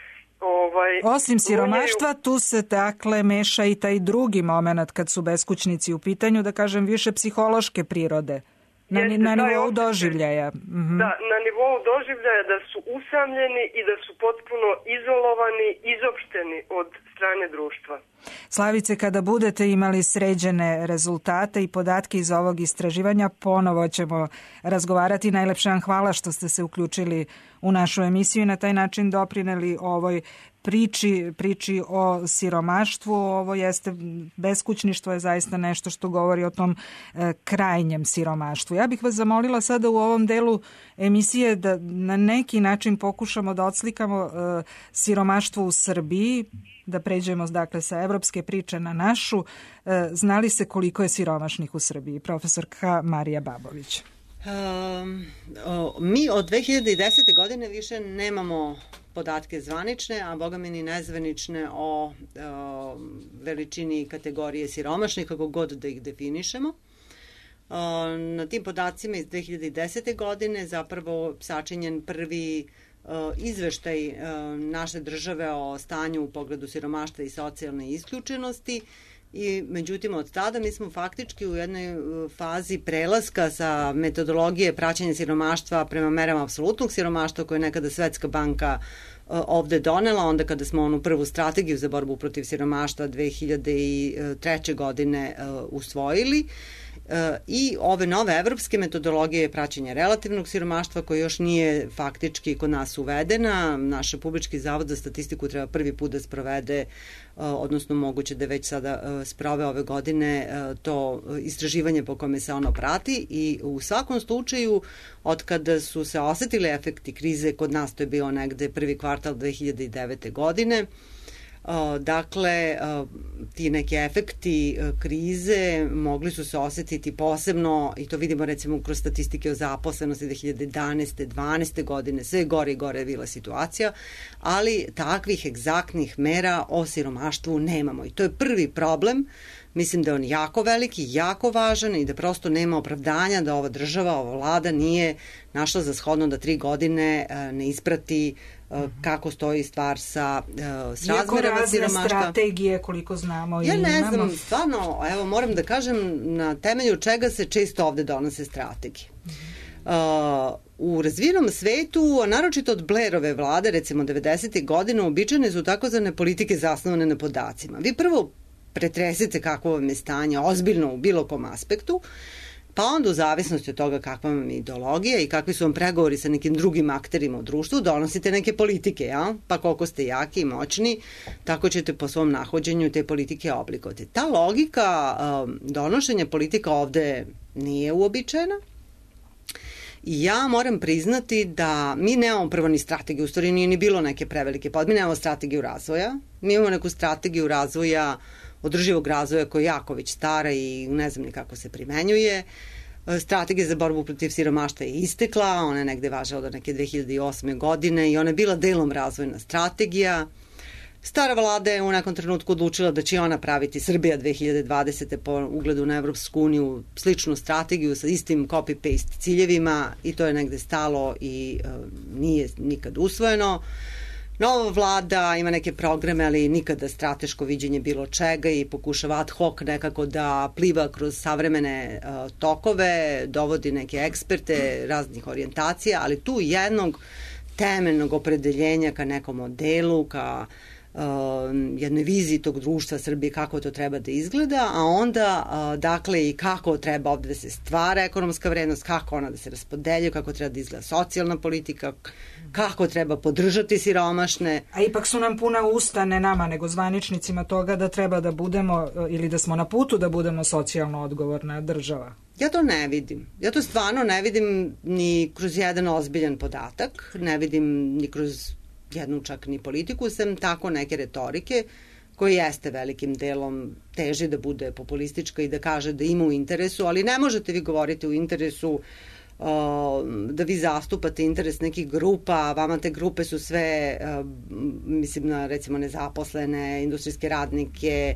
Osim siromaštva, tu se dakle meša i taj drugi moment kad su beskućnici u pitanju, da kažem više psihološke prirode. Na nivou doživljaja. Da, na nivou doživljaja da su usamljeni i da su potpuno izolovani, izopšteni od strane društva. Slavice, kada budete imali sređene rezultate i podatke iz ovog istraživanja, ponovo ćemo razgovarati. Najlepše vam hvala što ste se uključili u našu emisiju i na taj način doprineli ovoj priči o siromaštvu. Ovo jeste, beskućništvo je zaista nešto što govori o tom krajnjem siromaštvu. Ja bih vas zamolila sada u ovom delu emisije da na neki način pokušamo da odslikamo siromaštvo u Srbiji, da pređemo dakle sa evropske priče na našu. Znali se koliko je siromašnih u Srbiji? Profesorka Marija Babović. Mi od 2010. godine više nemamo podatke zvanične, a boga mi ni nezvanične o veličini kategorije siromašnih, kako god da ih definišemo. Na tim podacima iz 2010. godine zapravo sačinjen prvi izveštaj naše države o stanju u pogledu siromaštva i socijalne isključenosti. I međutim od tada mi smo faktički u jednoj fazi prelaska sa metodologije praćenja siromaštva prema merama apsolutnog siromaštva koje je nekada Svetska banka ovde donela, onda kada smo onu prvu strategiju za borbu protiv siromaštva 2003. godine usvojili. I ove nove evropske metodologije praćenja relativnog siromaštva koje još nije faktički kod nas uvedena. Naš Republički zavod za statistiku treba prvi put da sprovede, odnosno moguće da već sada sprove ove godine to istraživanje po kome se ono prati i u svakom slučaju od kada su se osetili efekti krize, kod nas to je bio negde prvi kvartal 2009. godine, dakle, ti neki efekti krize mogli su se osetiti posebno, i to vidimo recimo kroz statistike o zaposlenosti 2011. 12. godine, sve gore i gore je bila situacija, ali takvih egzaktnih mera o siromaštvu nemamo. I to je prvi problem. Mislim da je on jako veliki, jako važan i da prosto nema opravdanja da ova država, ova vlada nije našla za shodno da 3 godine ne isprati kako stoji stvar sa srazmerama siromaštva. Iako razne strategije, koliko znamo, ja ne znam, stvarno, evo moram da kažem na temelju čega se često ovde donose strategije. U razvijenom svetu, a naročito od Blairove vlade, recimo 90. godine, uobičajene su takozvane politike zasnovane na podacima. Vi prvo pretresite kakvo vam je stanje ozbiljno u bilo kom aspektu, pa onda u zavisnosti od toga kakva vam je ideologija i kakvi su vam pregovori sa nekim drugim akterima u društvu, donosite neke politike, ja? Pa koliko ste jaki i moćni, tako ćete po svom nahođenju te politike oblikovati. Ta logika donošenja politika ovde nije uobičajena. I ja moram priznati da mi nemamo prvo ni strategiju, u stvari nije ni bilo neke prevelike, mi nemamo strategiju razvoja, mi imamo neku strategiju razvoja, održivog razvoja koja je jako već stara i ne znam ni kako se primenjuje. Strategija za borbu protiv siromaštva je istekla, ona je negde važila do neke 2008. godine i ona je bila delom razvojna strategija. Stara vlada je u nekom trenutku odlučila da će ona praviti Srbija 2020. po ugledu na Evropsku uniju sličnu strategiju sa istim copy-paste ciljevima i to je negde stalo i nije nikad usvojeno. Nova vlada ima neke programe, ali nikada strateško viđenje bilo čega i pokušava ad hoc nekako da pliva kroz savremene tokove, dovodi neke eksperte raznih orijentacija, ali tu jednog temeljnog opredeljenja ka nekom modelu, ka jednoj viziji tog društva Srbije, kako to treba da izgleda, a onda dakle i kako treba ovde da se stvara ekonomska vrednost, kako ona da se raspodeljuje, kako treba da izgleda socijalna politika, kako treba podržati siromašne. A ipak su nam puna usta, ne nama, nego zvaničnicima toga da treba da budemo, ili da smo na putu da budemo socijalno odgovorna država. Ja to ne vidim. Ja to stvarno ne vidim ni kroz jedan ozbiljan podatak, ne vidim ni kroz jednu čak ni politiku, sem tako neke retorike koja jeste velikim delom teži da bude populistička i da kaže da ima u interesu, ali ne možete vi govoriti u interesu da vi zastupate interes nekih grupa, vama te grupe su sve, mislim na recimo nezaposlene, industrijske radnike,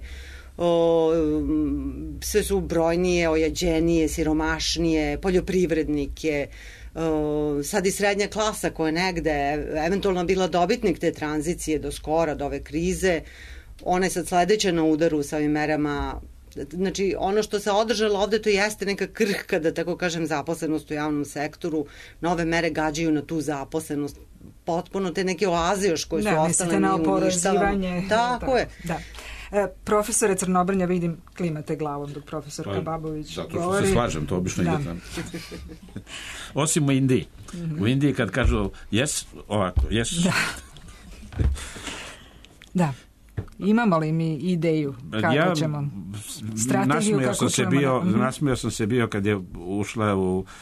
sve su brojnije, ojađenije, siromašnije, poljoprivrednike, sad i srednja klasa koja je negde eventualno bila dobitnik te tranzicije do skora, do ove krize, ona je sad sledeća na udaru sa ovim merama. Znači, ono što se održalo ovde, to jeste neka krhka, da tako kažem, zaposlenost u javnom sektoru. Nove mere gađaju na tu zaposlenost. Potpuno te neke oaze još koje su ostale na oporezivanje. Tako je. Da. Profesore Crnobrnja, vidim, klimate glavom dok profesorka Babović govori. Zato što se slažem, to obično ide tamo. Osim u Indiji. U Indiji kad kažu yes, ovako, yes. Da. Imamo li mi ideju kako ćemo? Strategiju kako ćemo? Nasmijao sam se bio kad je ušla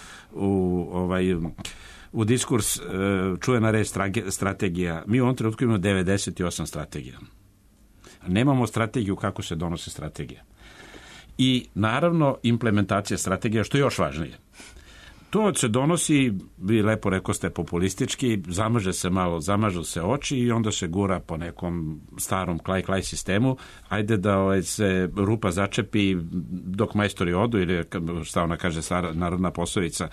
u diskurs čuvena reč strategija. Mi u ovom trenutku imamo 98 strategija. Nemamo strategiju kako se donose strategije. I naravno implementacija strategija, što je još važnije. To se donosi, vi lepo rekoste, populistički, zamažu se oči i onda se gura po nekom starom klaj sistemu. Ajde da se rupa začepi dok majstori odu, ili šta ona kaže narodna poslovica.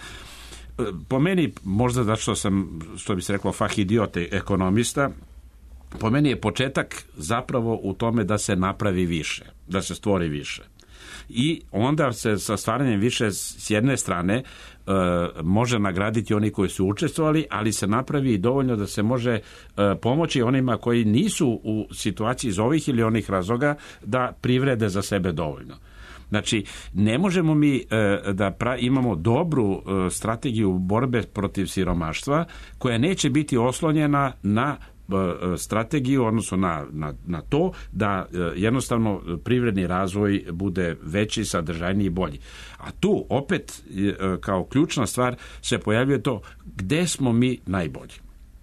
Po meni, možda zato što sam, što bi se reklo, fah idiote ekonomista, po meni je početak zapravo u tome da se napravi više, da se stvori više. I onda se sa stvaranjem više s jedne strane može nagraditi oni koji su učestvovali, ali se napravi i dovoljno da se može pomoći onima koji nisu u situaciji iz ovih ili onih razloga da privrede za sebe dovoljno. Znači, ne možemo mi da imamo dobru strategiju borbe protiv siromaštva koja neće biti oslonjena na strategiju, odnosno na to da jednostavno privredni razvoj bude veći, sadržajniji i bolji. A tu opet kao ključna stvar se pojavljuje to gde smo mi najbolji.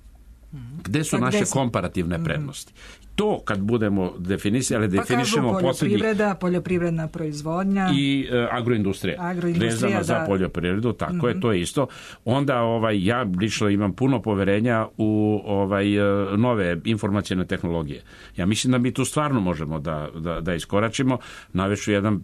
Gde su naše komparativne prednosti. To kad budemo definišemo poljoprivredna proizvodnja i agroindustrija vezana za poljoprivredu, tako je, to je isto. Onda ja lično imam puno poverenja u nove informacijne tehnologije. Ja mislim da mi tu stvarno možemo da iskoračimo. Navešću jedan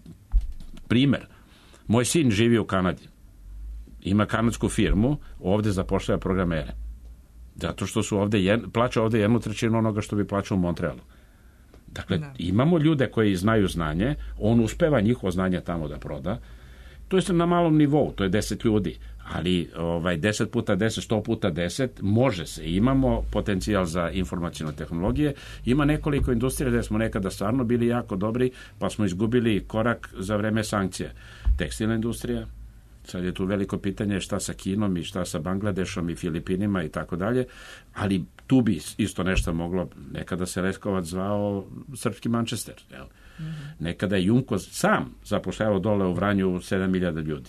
primer. Moj sin živi u Kanadi. Ima kanadsku firmu, ovde zapošljava programere. Zato što su plaća ovde 1/3 onoga što bi plaćao u Montrealu. Dakle, imamo ljude koji znaju znanje, on uspeva njihovo znanje tamo da proda. To je na malom nivou, to je 10 ljudi, ali 10 puta 10, 100 puta 10, može se. Imamo potencijal za informacijne tehnologije. Ima nekoliko industrija gde smo nekada stvarno bili jako dobri, pa smo izgubili korak za vreme sankcija. Tekstilna industrija, sad je tu veliko pitanje šta sa Kinom i šta sa Bangladešom i Filipinima i tako dalje, ali tu bi isto nešto moglo, nekada se Leskovac zvao srpski Manchester. Jel? Nekada je Junko sam zapošljavao dole u Vranju 7.000 ljudi.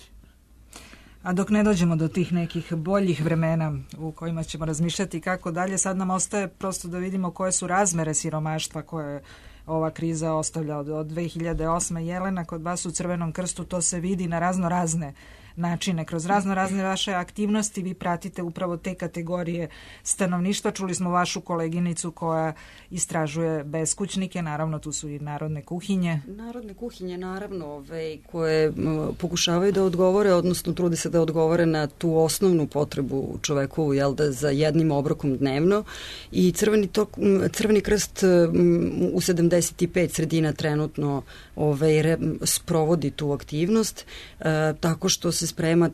A dok ne dođemo do tih nekih boljih vremena u kojima ćemo razmišljati kako dalje, sad nam ostaje prosto da vidimo koje su razmere siromaštva koje ova kriza ostavlja od 2008. Jelena, kod vas u Crvenom krstu to se vidi na razne načine. Kroz razne vaše aktivnosti vi pratite upravo te kategorije stanovništva. Čuli smo vašu koleginicu koja istražuje beskućnike, naravno tu su i narodne kuhinje. Narodne kuhinje, naravno, koje pokušavaju da odgovore, odnosno trude se da odgovore na tu osnovnu potrebu čovekovu, za jednim obrokom dnevno. I Crveni krst u 75 sredina trenutno sprovodi tu aktivnost, tako što se sprema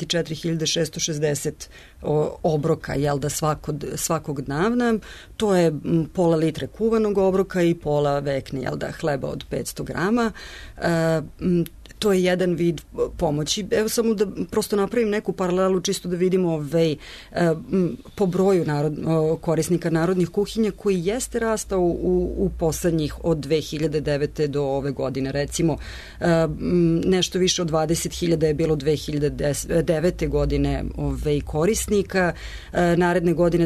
34.660 obroka, svakog dana. To je pola litre kuvanog obroka i pola vekne, hleba od 500 grama. To je jedan vid pomoći. Evo samo da prosto napravim neku paralelu čisto da vidimo po broju korisnika narodnih kuhinja koji jeste rastao u poslednjih od 2009. do ove godine. Recimo, nešto više od 20.000 je bilo 2009. godine korisnika, naredne godine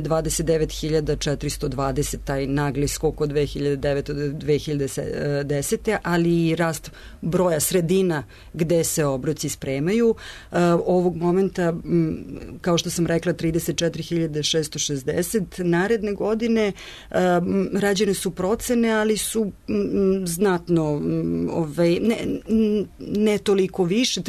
29.420, taj nagli skok od 2009. do 2010. ali i rast broja sredina gde se obroci spremaju. Ovog momenta, kao što sam rekla, 34.660. Naredne godine rađene su procene, ali su znatno ne toliko više,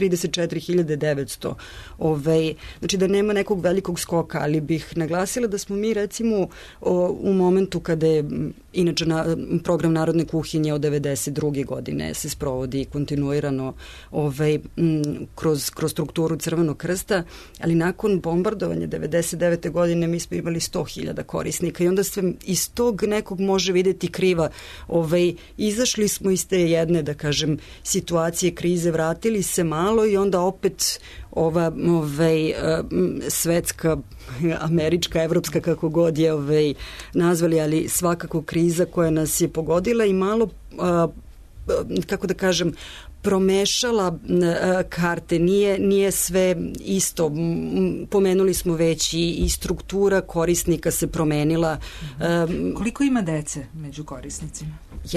34.900. Znači da nema nekog velikog skoka, ali bih naglasila da smo mi recimo u momentu kada je Inače, program Narodne kuhinje od 92. godine se sprovodi kontinuirano kroz strukturu Crvenog krsta, ali nakon bombardovanja 99. godine mi smo imali 100.000 korisnika i onda se iz tog nekog može vidjeti kriva. Izašli smo iz te jedne, da kažem, situacije krize, vratili se malo i onda opet ova svetska, američka, evropska, kako god je nazvali, ali svakako kriza koja nas je pogodila i malo, kako da kažem, promešala karte, nije sve isto. Pomenuli smo već i struktura korisnika se promenila. Koliko ima dece među korisnicima?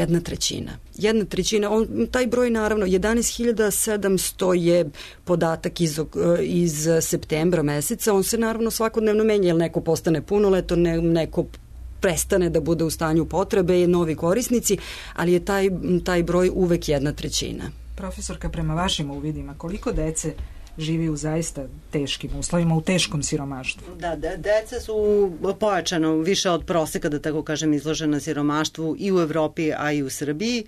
1/3. Taj broj, naravno, 11.700 je podatak iz septembra meseca. On se naravno svakodnevno menja, jer neko postane punoletan, neko prestane da bude u stanju potrebe, novi korisnici, ali je taj broj uvek 1/3. Profesorka, prema vašim uvidima, koliko dece živi u zaista teškim uslovima, u teškom siromaštvu? Da, deca su pojačano više od proseka, da tako kažem, izložena siromaštvu i u Evropi, a i u Srbiji.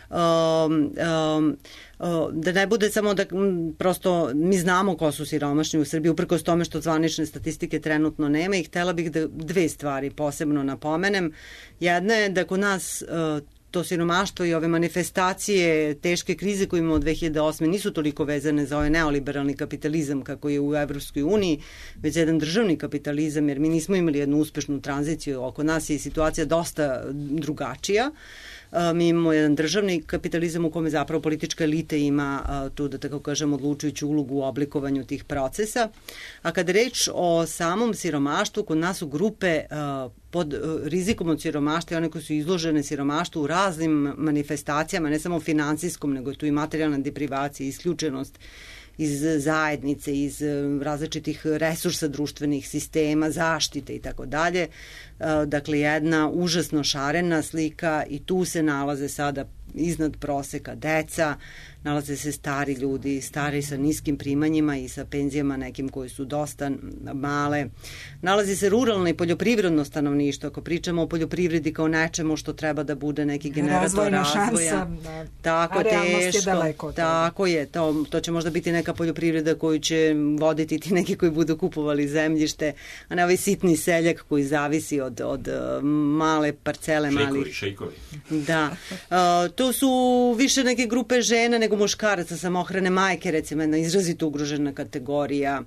Da ne bude samo da prosto mi znamo ko su siromašni u Srbiji, uprkos tome što zvanične statistike trenutno nema, i htela bih da dve stvari posebno napomenem. Jedna je da kod nas to siromaštvo i ove manifestacije teške krize koje imamo od 2008. nisu toliko vezane za ovaj neoliberalni kapitalizam kako je u Evropskoj uniji, već jedan državni kapitalizam, jer mi nismo imali jednu uspešnu tranziciju. Oko nas je situacija dosta drugačija. Mi imamo jedan državni kapitalizam u kome zapravo politička elita ima tu, da tako kažem, odlučujuću ulogu u oblikovanju tih procesa. A kada reč o samom siromaštvu, kod nas su grupe pod rizikom od siromaštva i one koje su izložene siromaštvu u raznim manifestacijama, ne samo finansijskom, nego je tu i materijalna deprivacija, isključenost iz zajednice, iz različitih resursa društvenih sistema, zaštite i tako dalje. Dakle, jedna užasno šarena slika i tu se nalaze sada iznad proseka deca, nalaze se stari ljudi, stari sa niskim primanjima i sa penzijama nekim koji su dosta male. Nalazi se ruralno i poljoprivredno stanovništvo. Ako pričamo o poljoprivredi kao nečemu što treba da bude neki generator razvoja. Tako, teško. Tako je. To će možda biti neka poljoprivreda koju će voditi ti neki koji budu kupovali zemljište, a ne ovaj sitni seljak koji zavisi od male parcele. Šejkovi. Da. To su više neke grupe žena nego muškaraca, samohrane majke, recimo, jedna izrazito ugrožena kategorija.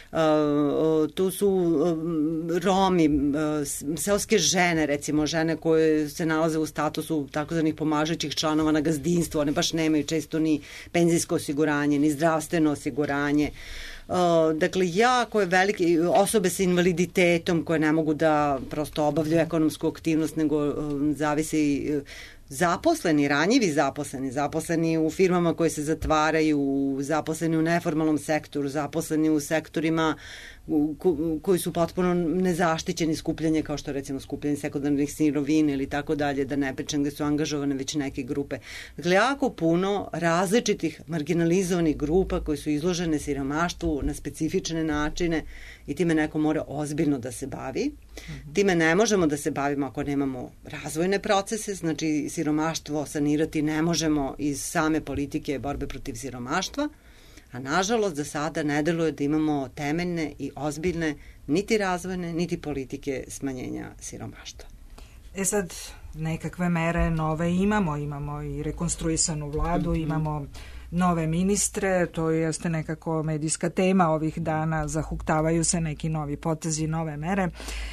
Tu su Romi, seoske žene, recimo, žene koje se nalaze u statusu takozvanih pomažućih članova na gazdinstvu, one baš nemaju često ni penzijsko osiguranje, ni zdravstveno osiguranje. Dakle, jako je veliki, osobe sa invaliditetom koje ne mogu da prosto obavljaju ekonomsku aktivnost, nego zavisi zaposleni, ranjivi zaposleni u firmama koje se zatvaraju, zaposleni u neformalnom sektoru, zaposleni u sektorima koji su potpuno nezaštićeni, skupljanje kao što recimo skupljanje sekundarnih sirovina ili tako dalje, da ne pričam gde su angažovane već neke grupe. Dakle, jako puno različitih marginalizovanih grupa koji su izložene siromaštvu na specifične načine i time neko mora ozbiljno da se bavi. Time ne možemo da se bavimo ako nemamo razvojne procese, znači siromaštvo sanirati ne možemo iz same politike borbe protiv siromaštva, a nažalost za sada ne deluje da imamo temeljne i ozbiljne niti razvojne, niti politike smanjenja siromaštva. Sad, nekakve mere nove imamo i rekonstruisanu vladu, imamo nove ministre, to jeste nekako medijska tema ovih dana, zahuktavaju se neki novi potezi, nove mere.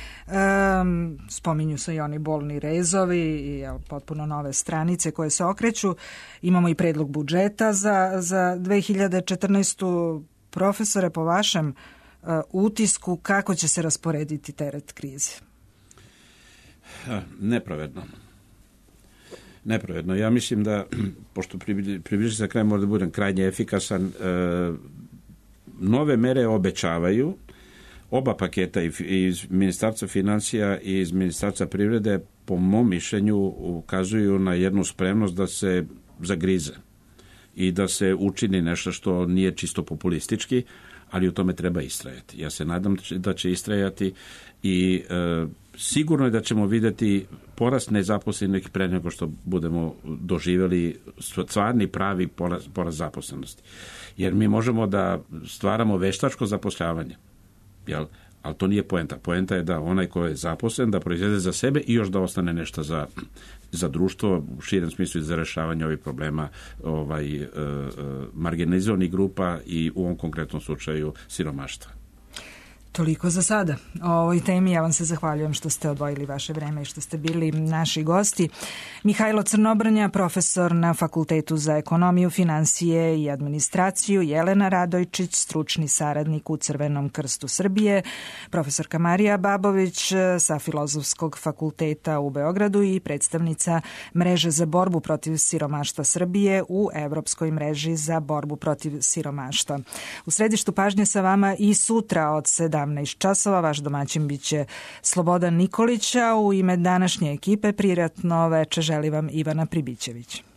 Spominju se i oni bolni rezovi i potpuno nove stranice koje se okreću. Imamo i predlog budžeta za 2014. Profesore, po vašem utisku, kako će se rasporediti teret krize? Nepravedno. Ja mislim da, pošto približi se kraj, mora da budem krajnje efikasan, nove mere obećavaju. Oba paketa iz Ministarstva financija i iz Ministarstva privrede po mom mišljenju ukazuju na jednu spremnost da se zagrize i da se učini nešto što nije čisto populistički, ali u tome treba istrajati. Ja se nadam da će istrajati i sigurno je da ćemo vidjeti porast nezaposlenih pre nego što budemo doživjeli stvarni pravi porast zaposlenosti. Jer mi možemo da stvaramo veštačko zapošljavanje, jel? Ali to nije poenta. Poenta je da onaj ko je zaposlen da proizvede za sebe i još da ostane nešto za društvo u širem smislu i za rešavanje ovih problema marginalizovanih grupa i u ovom konkretnom slučaju siromaštva. Toliko za sada. O ovoj temi ja vam se zahvaljujem što ste odvojili vaše vreme i što ste bili naši gosti. Mihajlo Crnobrnja, profesor na Fakultetu za ekonomiju, finansije i administraciju, Jelena Radojčić, stručni saradnik u Crvenom krstu Srbije, profesorka Marija Babović sa Filozofskog fakulteta u Beogradu i predstavnica Mreže za borbu protiv siromaštva Srbije u Evropskoj mreži za borbu protiv siromaštva. U središtu pažnje sa vama i sutra od 17 časova. Vaš domaćin biće Slobodan Nikolića. U ime današnje ekipe prijatno veče želi vam Ivana Pribićević.